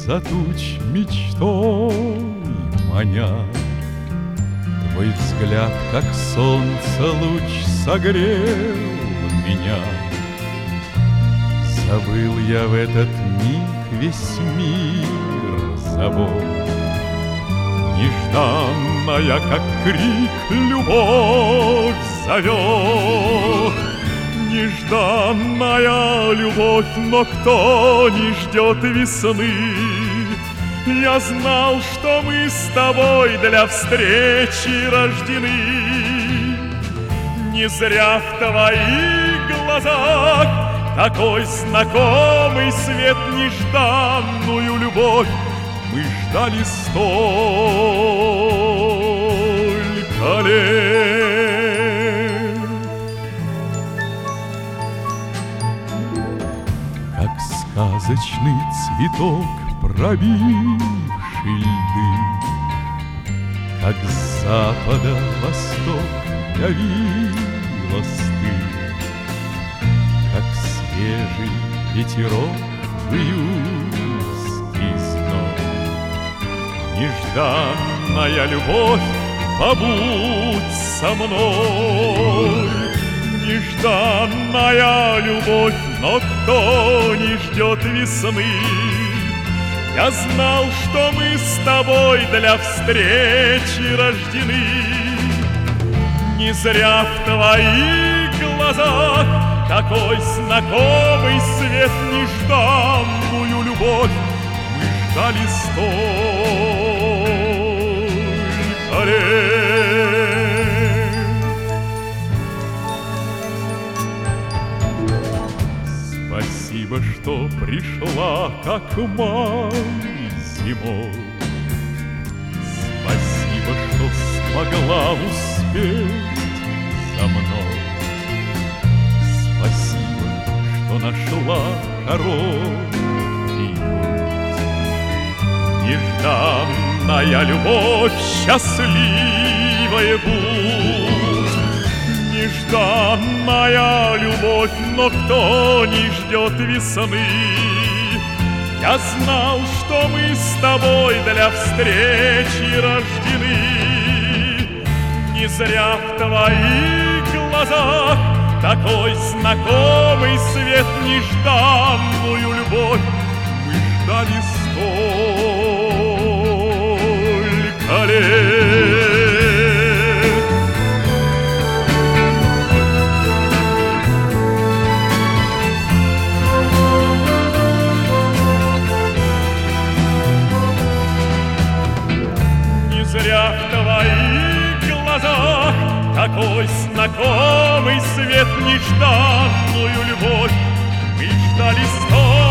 из-за туч мечтой маня. Твой взгляд, как солнце, луч согрел меня. Забыл я в этот миг весь мир забот. Нежданная, как крик, любовь зовет. Нежданная любовь, но кто не ждет весны? Я знал, что мы с тобой для встречи рождены. Не зря в твоих глазах такой знакомый свет, нежданную любовь мы ждали столько лет. Как сказочный цветок, пробивший льды, как с запада в восток явилась ты, как свежий ветерок в июльский зной. Нежданная любовь, побудь со мной. Нежданная любовь, но кто не ждет весны? Я знал, что мы с тобой для встречи рождены. Не зря в твоих глазах такой знакомый свет, нежданную любовь мы ждали столько лет. Спасибо, что пришла, как май зимой. Спасибо, что смогла успеть за мной. Спасибо, что нашла короткий путь. Нежданная любовь, счастливая будь. Нежданная любовь, но кто не ждет весны? Я знал, что мы с тобой для встречи рождены. Не зря в твоих глазах такой знакомый свет, нежданную любовь мы ждали столько лет. Не зря в твоих глазах такой знакомый свет, нежданную любовь мы ждали столько.